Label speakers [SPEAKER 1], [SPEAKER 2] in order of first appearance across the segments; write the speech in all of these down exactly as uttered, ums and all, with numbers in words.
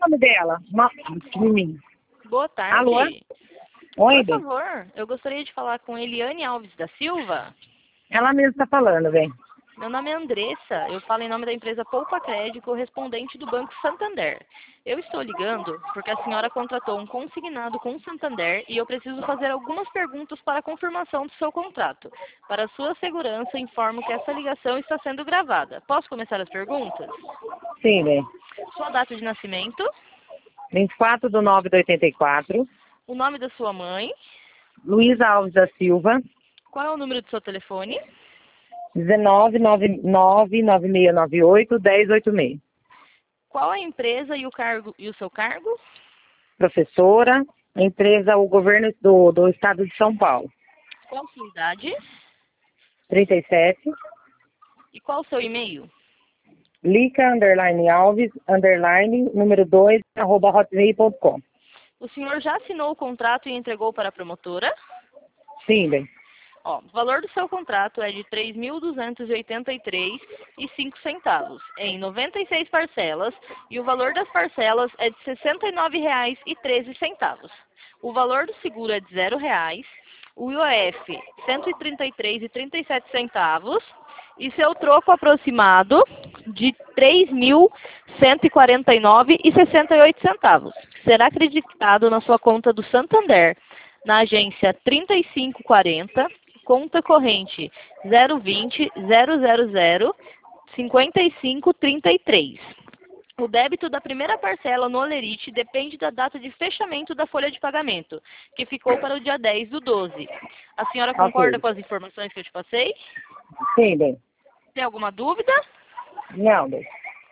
[SPEAKER 1] nome dela? Ma... Mim.
[SPEAKER 2] Boa tarde.
[SPEAKER 1] Alô? Oi,
[SPEAKER 2] Por
[SPEAKER 1] bem.
[SPEAKER 2] favor, eu gostaria de falar com Eliane Alves da Silva.
[SPEAKER 1] Ela mesma está falando, bem.
[SPEAKER 2] Meu nome é Andressa, eu falo em nome da empresa Poupa Crédito, correspondente do Banco Santander. Eu estou ligando porque a senhora contratou um consignado com o Santander e eu preciso fazer algumas perguntas para a confirmação do seu contrato. Para sua segurança, informo que essa ligação está sendo gravada. Posso começar as perguntas?
[SPEAKER 1] Sim, bem.
[SPEAKER 2] Sua data de nascimento,
[SPEAKER 1] vinte e quatro de nove de oitenta e quatro.
[SPEAKER 2] o nome da sua mãe,
[SPEAKER 1] Luísa Alves da Silva.
[SPEAKER 2] qual é o número do seu telefone,
[SPEAKER 1] dezenove, nove nove, nove seis nove oito, um zero oito seis.
[SPEAKER 2] qual a empresa e o cargo e o seu cargo,
[SPEAKER 1] Professora, empresa, o governo do, do estado de São Paulo.
[SPEAKER 2] qual a sua idade
[SPEAKER 1] trinta e sete.
[SPEAKER 2] e qual o seu e-mail.
[SPEAKER 1] Lica, underline Alves, underline, número dois, arroba hotmail ponto com.
[SPEAKER 2] O senhor já assinou o contrato e entregou para a promotora?
[SPEAKER 1] Sim, bem.
[SPEAKER 2] Ó, o valor do seu contrato é de três mil duzentos e oitenta e três reais e cinco centavos, em noventa e seis parcelas, e o valor das parcelas é de sessenta e nove reais e treze centavos. O valor do seguro é de zero reais, o I O F cento e trinta e três reais e trinta e sete centavos, e seu troco aproximado de três mil cento e quarenta e nove reais e sessenta e oito centavos. Será acreditado na sua conta do Santander, na agência trinta e cinco quarenta, conta corrente zero vinte, zero zero zero, cinquenta e cinco trinta e três. O débito da primeira parcela no Olerite depende da data de fechamento da folha de pagamento, que ficou para o dia dez do doze. A senhora concorda
[SPEAKER 1] Ok.
[SPEAKER 2] com as informações que eu te passei?
[SPEAKER 1] Sim, bem.
[SPEAKER 2] Tem alguma dúvida?
[SPEAKER 1] Não, bem.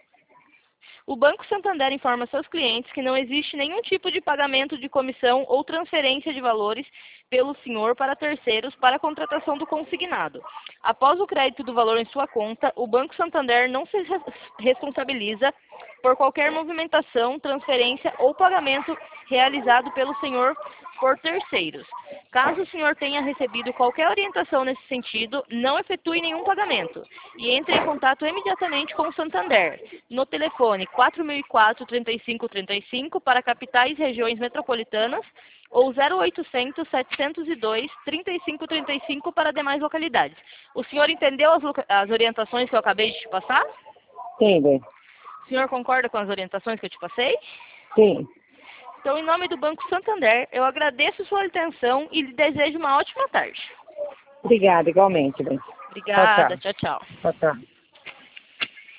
[SPEAKER 2] O Banco Santander informa seus clientes que não existe nenhum tipo de pagamento de comissão ou transferência de valores pelo senhor para terceiros para a contratação do consignado. Após o crédito do valor em sua conta, o Banco Santander não se res- responsabiliza por qualquer movimentação, transferência ou pagamento realizado pelo senhor por terceiros. Caso o senhor tenha recebido qualquer orientação nesse sentido, não efetue nenhum pagamento e entre em contato imediatamente com o Santander, no telefone quatro mil e quatro, trinta e cinco trinta e cinco para capitais e regiões metropolitanas ou zero oitocentos, setecentos e dois, trinta e cinco trinta e cinco para demais localidades. O senhor entendeu as, loca- as orientações que eu acabei de te passar?
[SPEAKER 1] Sim, bem.
[SPEAKER 2] O senhor concorda com as orientações que eu te passei?
[SPEAKER 1] Sim.
[SPEAKER 2] Então, em nome do Banco Santander, eu agradeço sua atenção e lhe desejo uma ótima tarde.
[SPEAKER 1] Obrigada, igualmente, bem. Tchau,
[SPEAKER 2] Obrigada,
[SPEAKER 1] tchau.
[SPEAKER 2] tchau, tchau.
[SPEAKER 1] Tchau, tchau.